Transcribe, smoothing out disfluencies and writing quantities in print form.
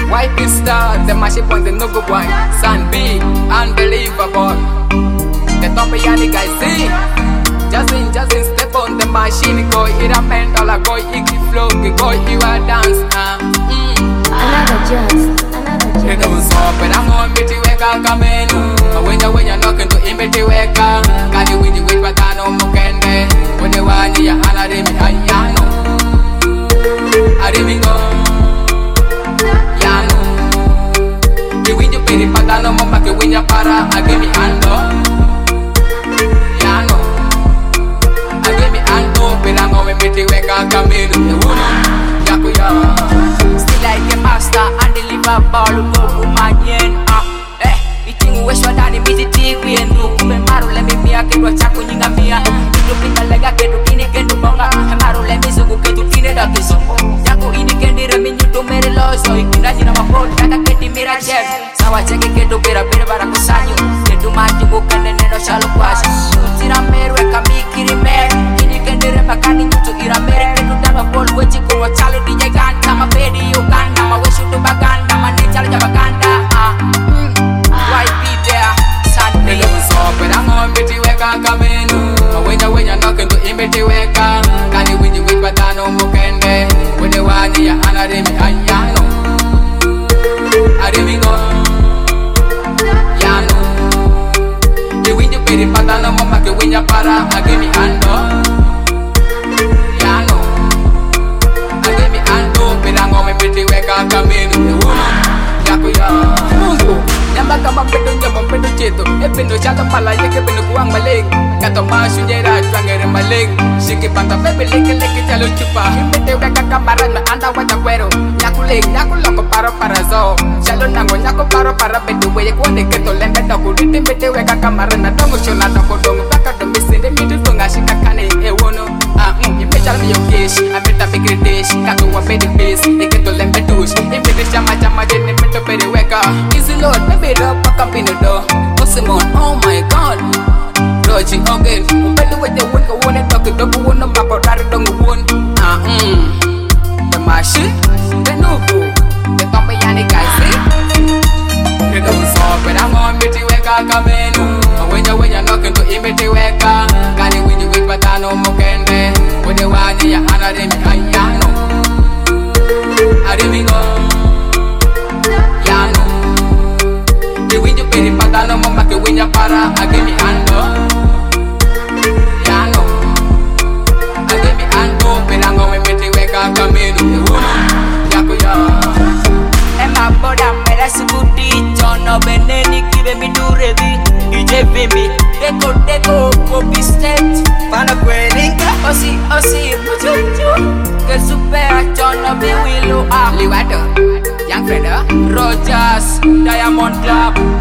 White star, the mashy point, the no good boy. Sun B, unbelievable. The top of the guys see. Just step on the machine. Go hit a mental, go icky flow, go you a dance. Another just. You don't stop, but I'm on me to wake up, come in. But when you're knocking to imitate wake up, can you win the way, but I know Mokende. When you want you, Anna, I know. I didn't go. Yano. You win your pity, but I know Mama can win your para. I give me Ando. Yano. I give me Ando, but I'm on me to wake up, come in. Yakuya. Still like a master and deliver ball no manyen itingu weshwa ndani miti kwiendu kumbe maru le mimi akedwa chako nyingamia ndu pinga lega kedu kini kendu bonga maru le mizugu kedu kine da kisombo yako ini kendire minyuto mere loso ikindaji na mapoli kaka kedi mira chef sawa cheke kedu bera bara kusanyo kedu manji bukende neno chalo kwasha tira merwe kamikiri mere ini kendire makani nyuto ira mere kedu dama bol wechi kwa chalo DJ ganda mapedi Uganda maweshu tu baganda manechalo jabaganda why be there Sunday so but I'm on me to wake up come in when you're knocking to imiti weka can you win you with batano mukende when you want ya anademi ayano ademi yano you win you pity patano mama ke win ya para agemi ando yano agemi ando bilango me pity weka come in yakuya Nyamba kama mpedo nyamba mpedo cheto Ependo chata pala yeke pendo kuwang maling Kato masu nyera chuangere maling Shiki panta bebe leke chalo chupa Himete weka kamaran me anda wacha kwero Nyaku loko paro para zo Chalo nango nyako paro para bedu weye kuande keto lembe doku Riti mete weka kamaran na dongo shona doko dongo Baka do misinde mitu tonga shika kane ewono Hime chalo miyo kish Ameta fikri dish Kato wa bedi bis Iketo lembe dush Himete chama jene meto peri weka Easy Lord baby up up in the door Simon, oh my god Roji again Upedu wete wunka wune Doki doku wunu Mako rari dongu wun The machine The nubu The tombe yani guys see The don't stop it I'm on miti weka kamenu When you're knocking to imiti weka Kani winji wik batano mukende Wede wani ya anademi ayano Ademi go Yano You win you pity patano mama ke win ya para agemi ando Yano agemi ando bilango me meti weka kamenu yakuya Emma boda mera sukuti chono beneni kibe miduredi DJ Vimbi Deko copy state Pana kwelinga Osi muchuchu Ke super chono biwilu Liwado Young Freda Rogers Diamond Club